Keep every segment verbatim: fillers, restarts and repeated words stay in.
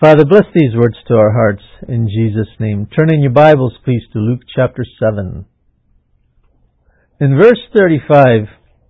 Father, bless these words to our hearts in Jesus' name. Turn in your Bibles, please, to Luke chapter seven. In verse thirty-five,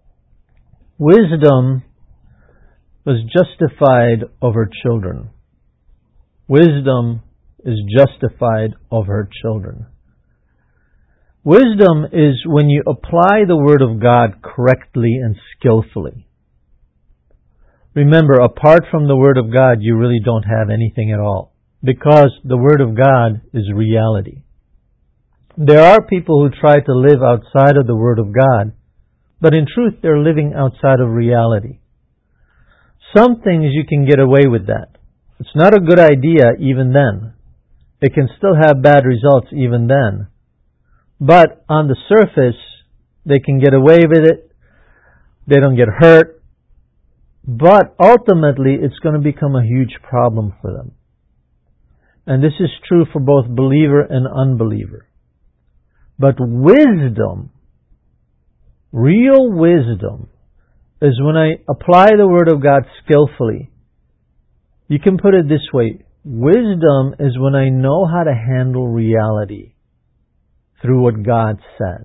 wisdom was justified of her children. Wisdom is justified of her children. Wisdom is when you apply the Word of God correctly and skillfully. Remember, apart from the Word of God, you really don't have anything at all, because the Word of God is reality. There are people who try to live outside of the Word of God, but in truth they're living outside of reality. Some things you can get away with that. It's not a good idea even then. It can still have bad results even then. But on the surface, they can get away with it. They don't get hurt. But ultimately, it's going to become a huge problem for them. And this is true for both believer and unbeliever. But wisdom, real wisdom, is when I apply the Word of God skillfully. You can put it this way. Wisdom is when I know how to handle reality through what God says.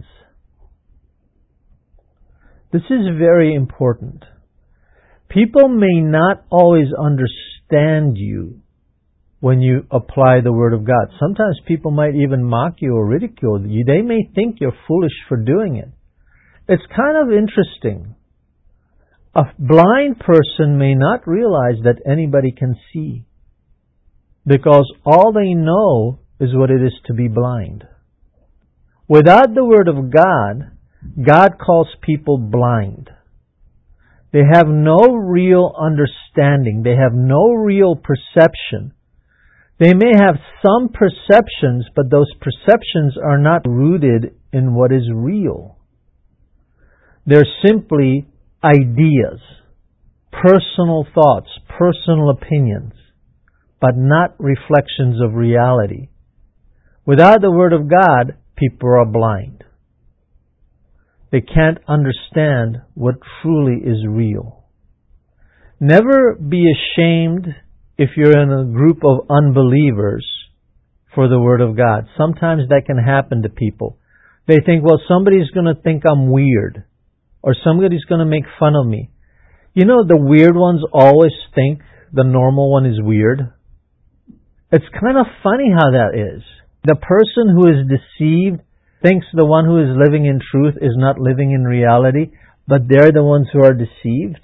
This is very important. People may not always understand you when you apply the Word of God. Sometimes people might even mock you or ridicule you. They may think you're foolish for doing it. It's kind of interesting. A blind person may not realize that anybody can see, because all they know is what it is to be blind. Without the Word of God, God calls people blind. They have no real understanding. They have no real perception. They may have some perceptions, but those perceptions are not rooted in what is real. They're simply ideas, personal thoughts, personal opinions, but not reflections of reality. Without the Word of God, people are blind. They can't understand what truly is real. Never be ashamed if you're in a group of unbelievers for the Word of God. Sometimes that can happen to people. They think, well, somebody's going to think I'm weird, or somebody's going to make fun of me. You know, the weird ones always think the normal one is weird. It's kind of funny how that is. The person who is deceived thinks the one who is living in truth is not living in reality, but they're the ones who are deceived.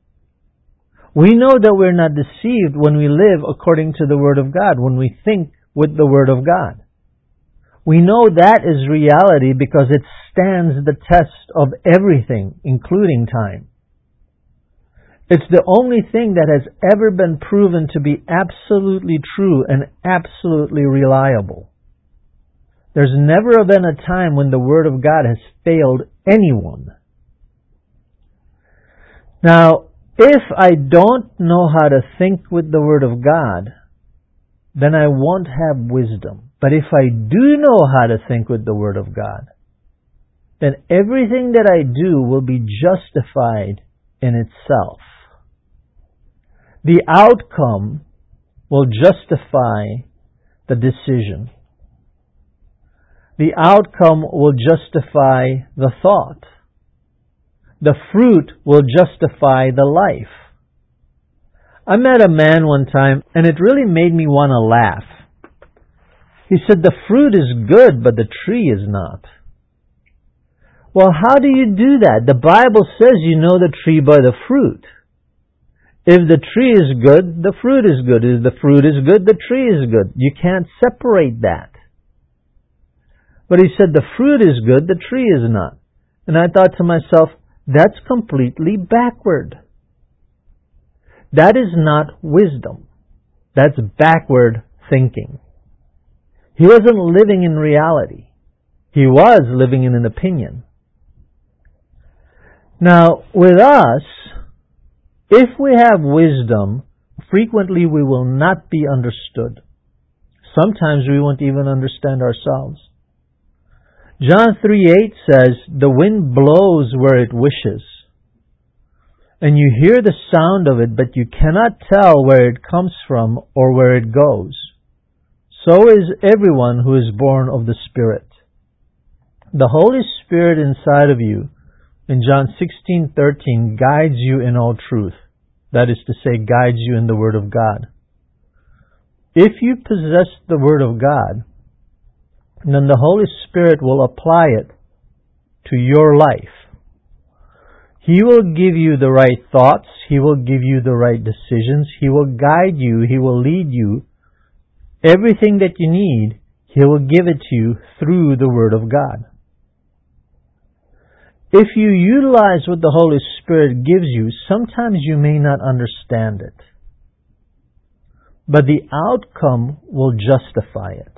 We know that we're not deceived when we live according to the Word of God, when we think with the Word of God. We know that is reality because it stands the test of everything, including time. It's the only thing that has ever been proven to be absolutely true and absolutely reliable. There's never been a time when the Word of God has failed anyone. Now, if I don't know how to think with the Word of God, then I won't have wisdom. But if I do know how to think with the Word of God, then everything that I do will be justified in itself. The outcome will justify the decision. The outcome will justify the thought. The fruit will justify the life. I met a man one time, and it really made me want to laugh. He said, the fruit is good, but the tree is not. Well, how do you do that? The Bible says you know the tree by the fruit. If the tree is good, the fruit is good. If the fruit is good, the tree is good. You can't separate that. But he said the fruit is good, the tree is not. And I thought to myself, that's completely backward. That is not wisdom. That's backward thinking. He wasn't living in reality. He was living in an opinion. Now, with us, if we have wisdom, frequently we will not be understood. Sometimes we won't even understand ourselves. John three eight says, the wind blows where it wishes, and you hear the sound of it, but you cannot tell where it comes from or where it goes. So is everyone who is born of the Spirit. The Holy Spirit inside of you, in John sixteen thirteen, guides you in all truth. That is to say, guides you in the Word of God. If you possess the Word of God, then the Holy Spirit will apply it to your life. He will give you the right thoughts. He will give you the right decisions. He will guide you. He will lead you. Everything that you need, He will give it to you through the Word of God. If you utilize what the Holy Spirit gives you, sometimes you may not understand it. But the outcome will justify it.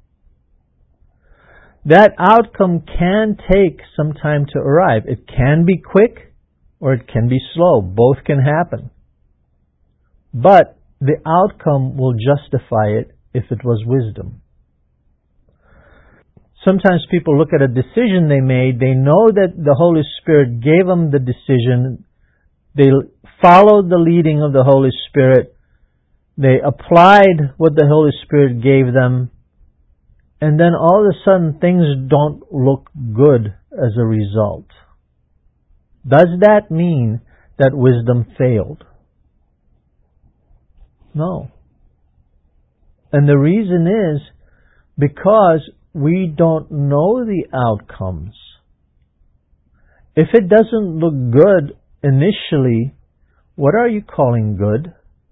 That outcome can take some time to arrive. It can be quick or it can be slow. Both can happen. But the outcome will justify it if it was wisdom. Sometimes people look at a decision they made. They know that the Holy Spirit gave them the decision. They followed the leading of the Holy Spirit. They applied what the Holy Spirit gave them. And then all of a sudden things don't look good as a result. Does that mean that wisdom failed? No. And the reason is because we don't know the outcomes. If it doesn't look good initially, what are you calling good?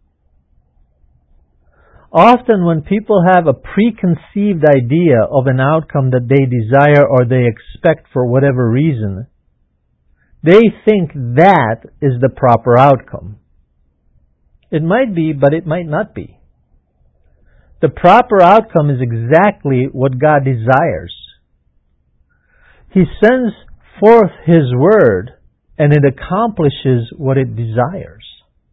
Often when people have a preconceived idea of an outcome that they desire or they expect for whatever reason, they think that is the proper outcome. It might be, but it might not be. The proper outcome is exactly what God desires. He sends forth His Word and it accomplishes what it desires.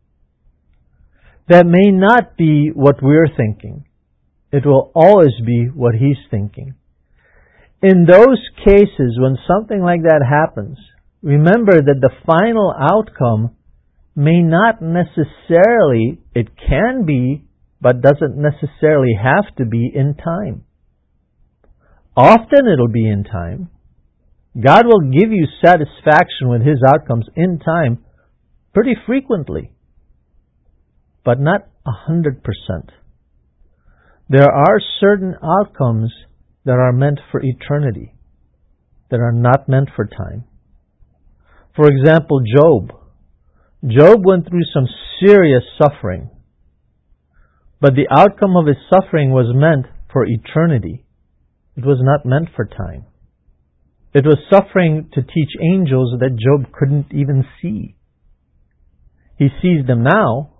That may not be what we're thinking. It will always be what He's thinking. In those cases, when something like that happens, remember that the final outcome may not necessarily, it can be, but doesn't necessarily have to be in time. Often it'll be in time. God will give you satisfaction with His outcomes in time pretty frequently, but not a hundred percent. There are certain outcomes that are meant for eternity, that are not meant for time. For example, Job. Job went through some serious suffering, but the outcome of his suffering was meant for eternity. It was not meant for time. It was suffering to teach angels that Job couldn't even see. He sees them now,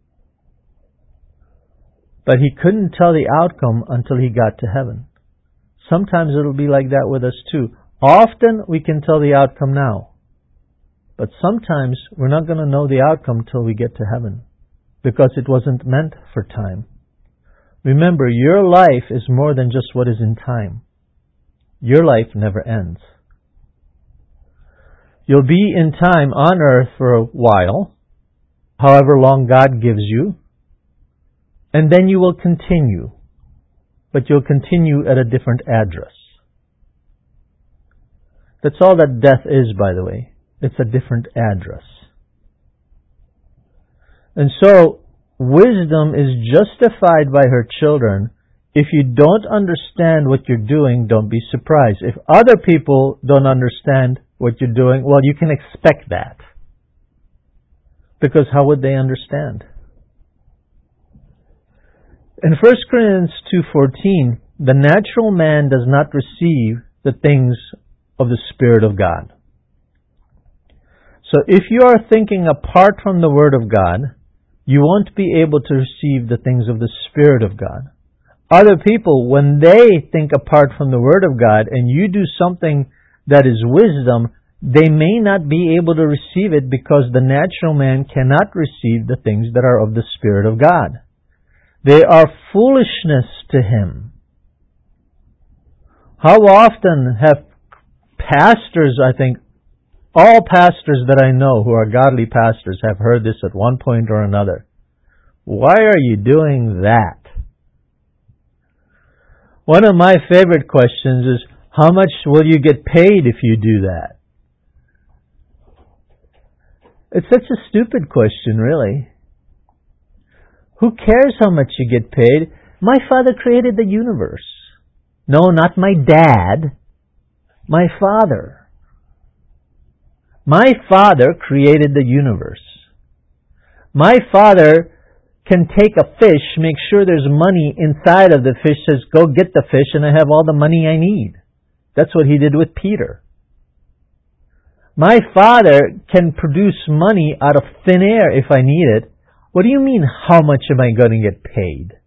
but he couldn't tell the outcome until he got to heaven. Sometimes it'll be like that with us too. Often we can tell the outcome now, but sometimes we're not going to know the outcome till we get to heaven, because it wasn't meant for time. Remember, your life is more than just what is in time. Your life never ends. You'll be in time on earth for a while, however long God gives you, and then you will continue, but you'll continue at a different address. That's all that death is, by the way. It's a different address. And so, wisdom is justified by her children. If you don't understand what you're doing, don't be surprised. If other people don't understand what you're doing, well, you can expect that. Because how would they understand? In First Corinthians two fourteen, the natural man does not receive the things of the Spirit of God. So if you are thinking apart from the Word of God, you won't be able to receive the things of the Spirit of God. Other people, when they think apart from the Word of God and you do something that is wisdom, they may not be able to receive it because the natural man cannot receive the things that are of the Spirit of God. They are foolishness to him. How often have pastors, I think, All pastors that I know who are godly pastors have heard this at one point or another. Why are you doing that? One of my favorite questions is, how much will you get paid if you do that? It's such a stupid question, really. Who cares how much you get paid? My Father created the universe. No, not my dad. My Father. My Father created the universe. My Father can take a fish, make sure there's money inside of the fish, says, go get the fish and I have all the money I need. That's what He did with Peter. My Father can produce money out of thin air if I need it. What do you mean, how much am I going to get paid?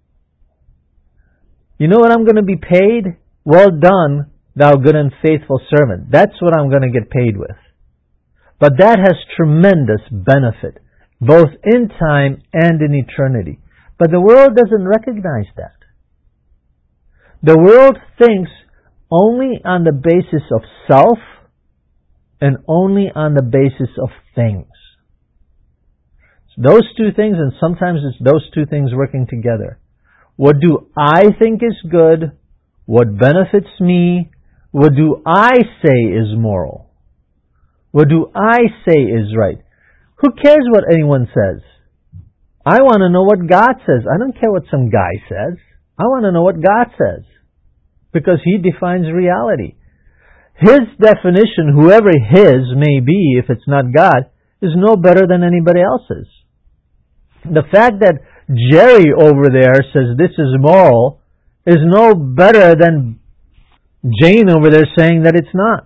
You know what I'm going to be paid? Well done, thou good and faithful servant. That's what I'm going to get paid with. But that has tremendous benefit, both in time and in eternity. But the world doesn't recognize that. The world thinks only on the basis of self and only on the basis of things. It's those two things, and sometimes it's those two things working together. What do I think is good? What benefits me? What do I say is moral? What do I say is right? Who cares what anyone says? I want to know what God says. I don't care what some guy says. I want to know what God says. Because He defines reality. His definition, whoever His may be, if it's not God, is no better than anybody else's. The fact that Jerry over there says this is moral is no better than Jane over there saying that it's not.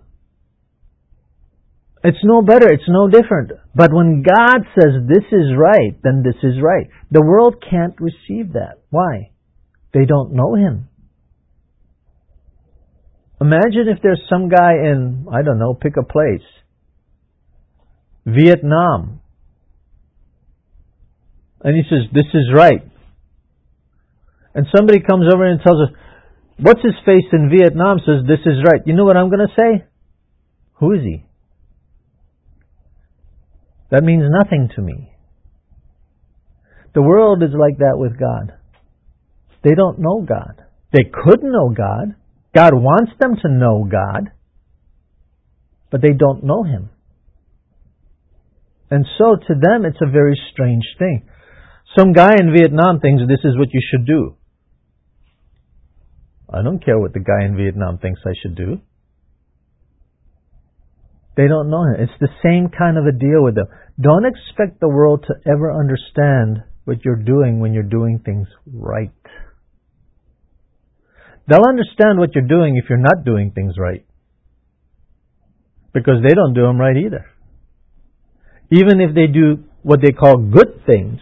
It's no better, it's no different. But when God says this is right, then this is right. The world can't receive that. Why? They don't know Him. Imagine if there's some guy in, I don't know, pick a place, Vietnam, and he says, this is right. And somebody comes over and tells us, what's his face in Vietnam says, this is right. You know what I'm going to say? Who is he? That means nothing to me. The world is like that with God. They don't know God. They could know God. God wants them to know God, but they don't know Him. And so to them it's a very strange thing. Some guy in Vietnam thinks this is what you should do. I don't care what the guy in Vietnam thinks I should do. They don't know Him. It's the same kind of a deal with them. Don't expect the world to ever understand what you're doing when you're doing things right. They'll understand what you're doing if you're not doing things right. Because they don't do them right either. Even if they do what they call good things,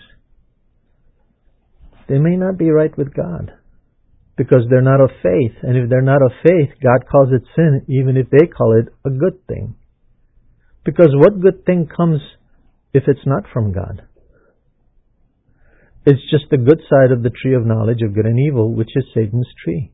they may not be right with God. Because they're not of faith. And if they're not of faith, God calls it sin, even if they call it a good thing. Because what good thing comes if it's not from God? It's just the good side of the tree of knowledge of good and evil, which is Satan's tree.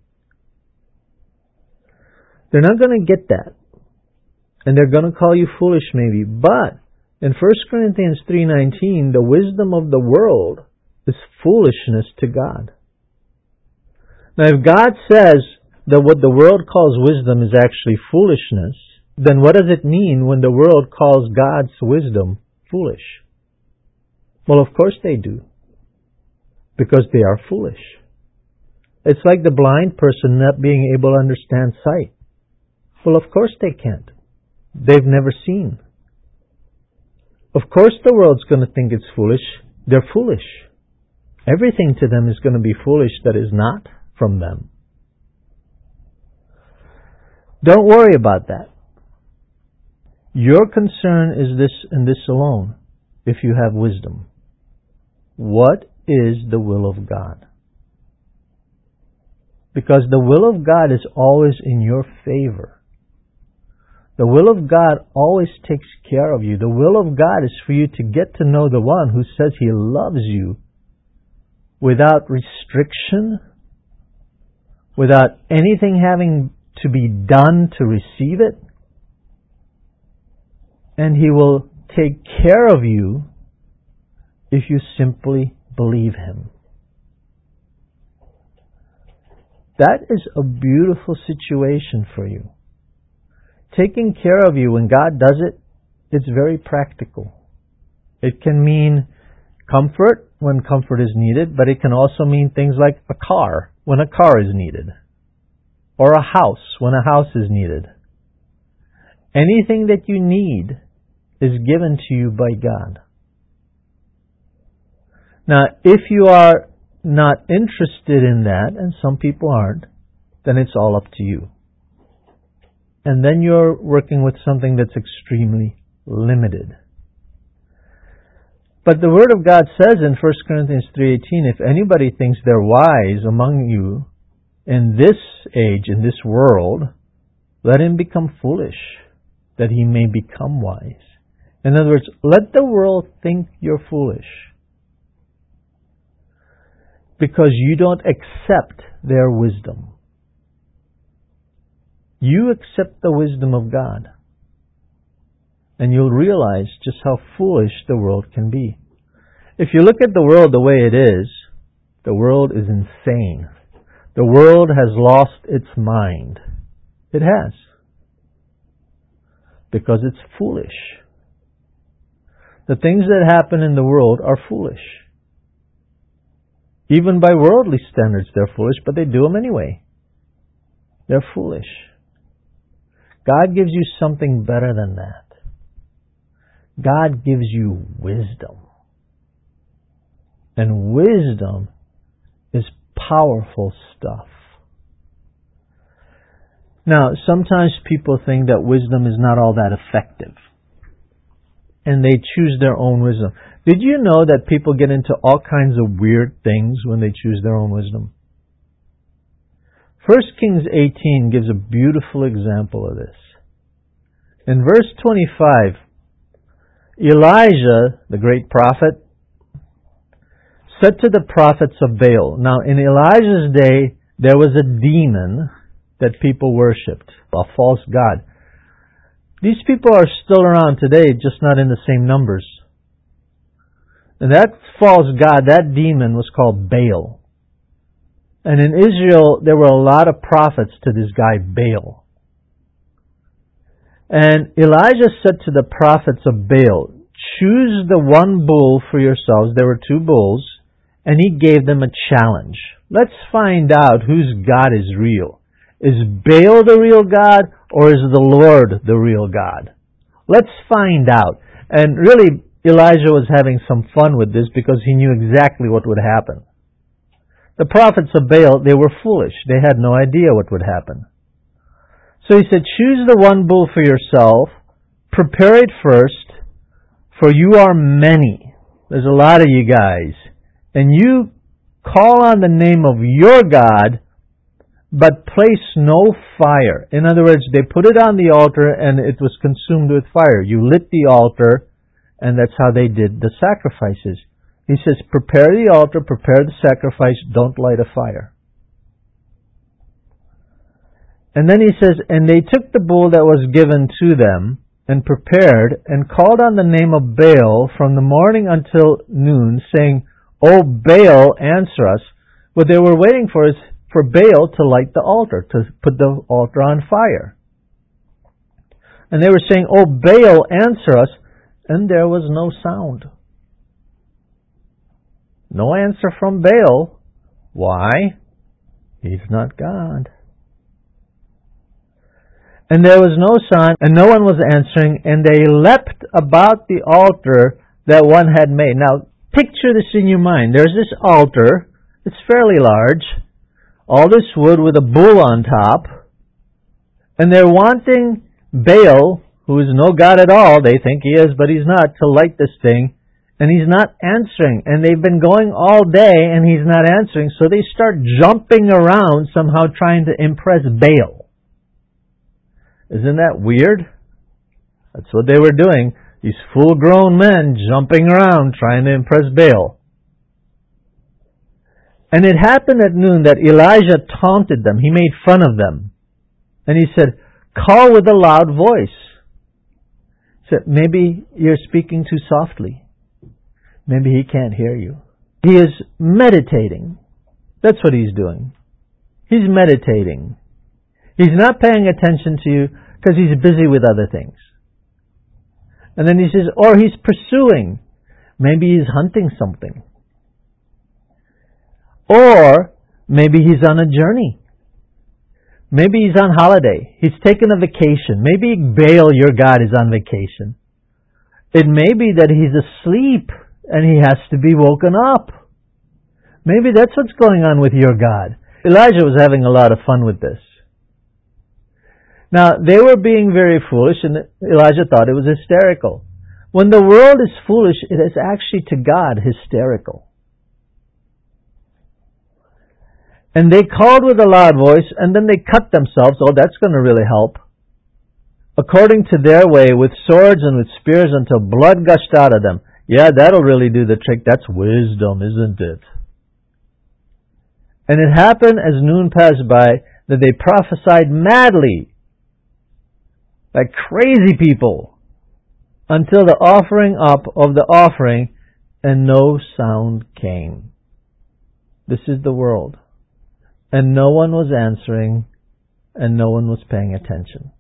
They're not going to get that. And they're going to call you foolish maybe. But in First Corinthians three nineteen, the wisdom of the world is foolishness to God. Now if God says that what the world calls wisdom is actually foolishness, then what does it mean when the world calls God's wisdom foolish? Well, of course they do. Because they are foolish. It's like the blind person not being able to understand sight. Well, of course they can't. They've never seen. Of course the world's going to think it's foolish. They're foolish. Everything to them is going to be foolish that is not from them. Don't worry about that. Your concern is this and this alone, if you have wisdom. What is the will of God? Because the will of God is always in your favor. The will of God always takes care of you. The will of God is for you to get to know the one who says He loves you without restriction, without anything having to be done to receive it. and He will take care of you if you simply believe Him. That is a beautiful situation for you. Taking care of you, when God does it, it's very practical. It can mean comfort when comfort is needed, but it can also mean things like a car when a car is needed, or a house when a house is needed. Anything that you need is given to you by God. Now, if you are not interested in that, and some people aren't, then it's all up to you. And then you're working with something that's extremely limited. But the Word of God says in First Corinthians three eighteen, if anybody thinks they're wise among you in this age, in this world, let him become foolish, that he may become wise. In other words, let the world think you're foolish, because you don't accept their wisdom. You accept the wisdom of God, and you'll realize just how foolish the world can be. If you look at the world the way it is, the world is insane. The world has lost its mind. It has. Because it's foolish. The things that happen in the world are foolish. Even by worldly standards, they're foolish, but they do them anyway. They're foolish. God gives you something better than that. God gives you wisdom. And wisdom is powerful stuff. Now, sometimes people think that wisdom is not all that effective, and they choose their own wisdom. Did you know that people get into all kinds of weird things when they choose their own wisdom? First Kings eighteen gives a beautiful example of this. In verse twenty-five, Elijah, the great prophet, said to the prophets of Baal. Now, in Elijah's day, there was a demon that people worshipped, a false god. These people are still around today, just not in the same numbers. And that false god, that demon, was called Baal. And in Israel, there were a lot of prophets to this guy Baal. And Elijah said to the prophets of Baal, choose the one bull for yourselves. There were two bulls. And he gave them a challenge. Let's find out whose God is real. Is Baal the real God, or is the Lord the real God? Let's find out. And really, Elijah was having some fun with this because he knew exactly what would happen. The prophets of Baal, they were foolish. They had no idea what would happen. So he said, choose the one bull for yourself, prepare it first, for you are many. There's a lot of you guys. And you call on the name of your God, but place no fire. In other words, they put it on the altar and it was consumed with fire. You lit the altar, and that's how they did the sacrifices. He says, prepare the altar, prepare the sacrifice, don't light a fire. And then he says, and they took the bull that was given to them, and prepared, and called on the name of Baal from the morning until noon, saying, O Baal, answer us. What they were waiting for is for Baal to light the altar, to put the altar on fire. And they were saying, O Baal, answer us. And there was no sound. No answer from Baal. Why? He's not God. And there was no sound, and no one was answering, and they leapt about the altar that one had made. Now, picture this in your mind. There's this altar. It's fairly large. All this wood with a bull on top. And they're wanting Baal, who is no god at all, they think he is, but he's not, to light this thing. And he's not answering. And they've been going all day, and he's not answering. So they start jumping around, somehow trying to impress Baal. Isn't that weird? That's what they were doing. These full-grown men jumping around trying to impress Baal. And it happened at noon that Elijah taunted them. He made fun of them. And he said, call with a loud voice. So maybe you're speaking too softly. Maybe he can't hear you. He is meditating. That's what he's doing. He's meditating. He's not paying attention to you because he's busy with other things. And then he says, or he's pursuing. Maybe he's hunting something. Or maybe he's on a journey. Maybe he's on holiday. He's taken a vacation. Maybe Baal, your God, is on vacation. It may be that he's asleep and he has to be woken up. Maybe that's what's going on with your God. Elijah was having a lot of fun with this. Now, they were being very foolish, and Elijah thought it was hysterical. When the world is foolish, it is actually to God hysterical. And they called with a loud voice, and then they cut themselves. Oh, that's going to really help. According to their way, with swords and with spears until blood gushed out of them. Yeah, that'll really do the trick. That's wisdom, isn't it? And it happened as noon passed by that they prophesied madly, like crazy people, until the offering up of the offering, and no sound came. This is the world. And no one was answering, and no one was paying attention.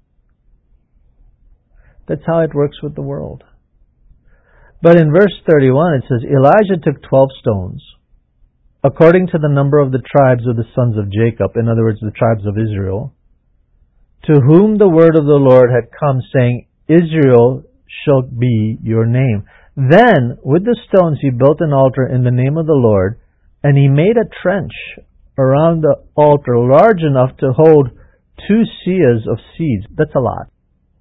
That's how it works with the world. But in verse thirty-one it says, Elijah took twelve stones, according to the number of the tribes of the sons of Jacob, in other words, the tribes of Israel, to whom the word of the Lord had come, saying, Israel shall be your name. Then, with the stones he built an altar in the name of the Lord, and he made a trench around the altar large enough to hold two seahs of seeds. That's a lot.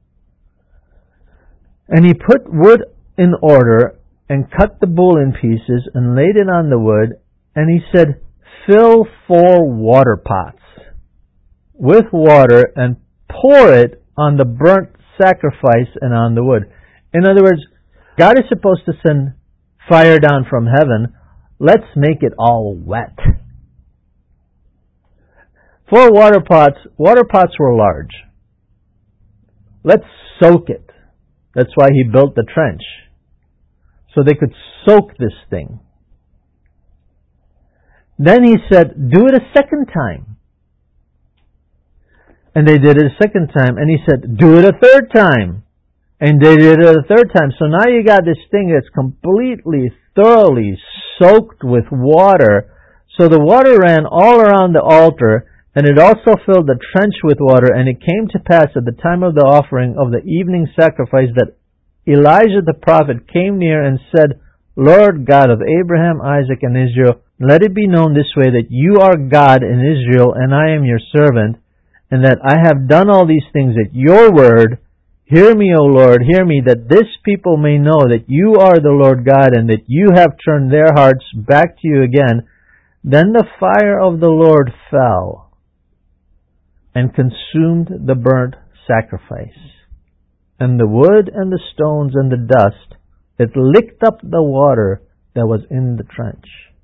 And he put wood in order, and cut the bull in pieces, and laid it on the wood, and he said, Fill four water pots with water, and pour it on the burnt sacrifice and on the wood. In other words, God is supposed to send fire down from heaven. Let's make it all wet. Four water pots. Water pots were large. Let's soak it. That's why he built the trench. So they could soak this thing. Then he said, do it a second time. And they did it a second time. And he said, do it a third time. And they did it a third time. So now you got this thing that's completely, thoroughly soaked with water. So the water ran all around the altar, and it also filled the trench with water. And it came to pass at the time of the offering of the evening sacrifice that Elijah the prophet came near and said, Lord God of Abraham, Isaac, and Israel, let it be known this way that you are God in Israel, and I am your servant, and that I have done all these things at your word. Hear me, O Lord, hear me, that this people may know that you are the Lord God, and that you have turned their hearts back to you again. Then the fire of the Lord fell and consumed the burnt sacrifice, and the wood and the stones and the dust. It licked up the water that was in the trench.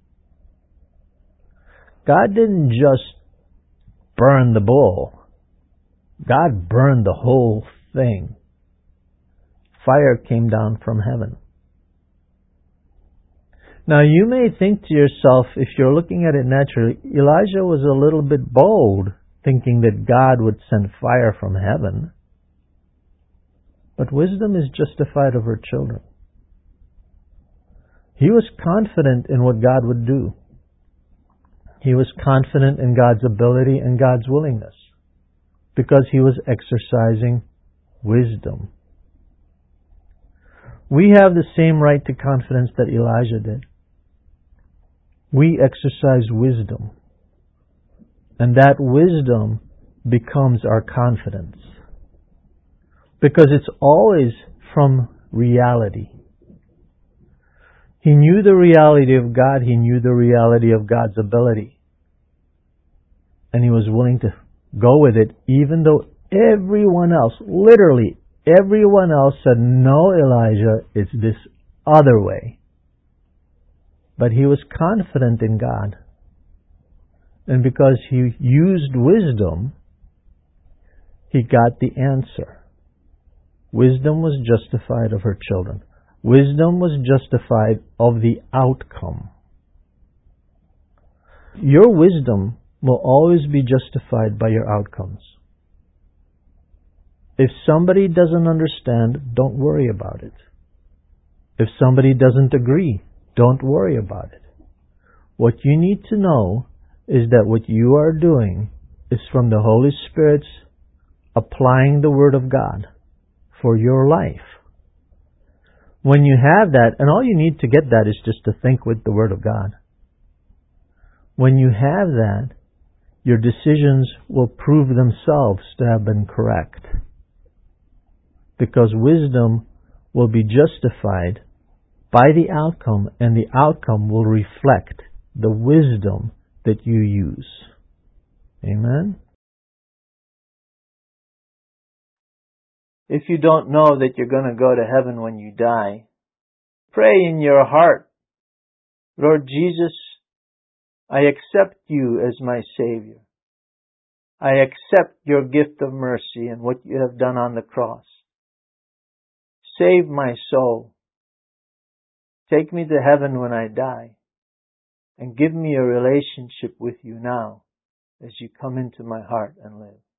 God didn't just burn the bull. God burned the whole thing. Fire came down from heaven. Now you may think to yourself, if you're looking at it naturally, Elijah was a little bit bold, thinking that God would send fire from heaven. But wisdom is justified of her children. He was confident in what God would do. He was confident in God's ability and God's willingness, because he was exercising wisdom. We have the same right to confidence that Elijah did. We exercise wisdom, and that wisdom becomes our confidence, because it's always from reality. He knew the reality of God. He knew the reality of God's ability. And he was willing to go with it, even though everyone else, literally everyone else said, no, Elijah, it's this other way. But he was confident in God. And because he used wisdom, he got the answer. Wisdom was justified of her children. Wisdom was justified of the outcome. Your wisdom will always be justified by your outcomes. If somebody doesn't understand, don't worry about it. If somebody doesn't agree, don't worry about it. What you need to know is that what you are doing is from the Holy Spirit's applying the Word of God for your life. When you have that, and all you need to get that is just to think with the Word of God. When you have that, your decisions will prove themselves to have been correct. Because wisdom will be justified by the outcome, and the outcome will reflect the wisdom that you use. Amen? If you don't know that you're going to go to heaven when you die, pray in your heart, Lord Jesus, I accept you as my Savior. I accept your gift of mercy and what you have done on the cross. Save my soul. Take me to heaven when I die, and give me a relationship with you now as you come into my heart and live.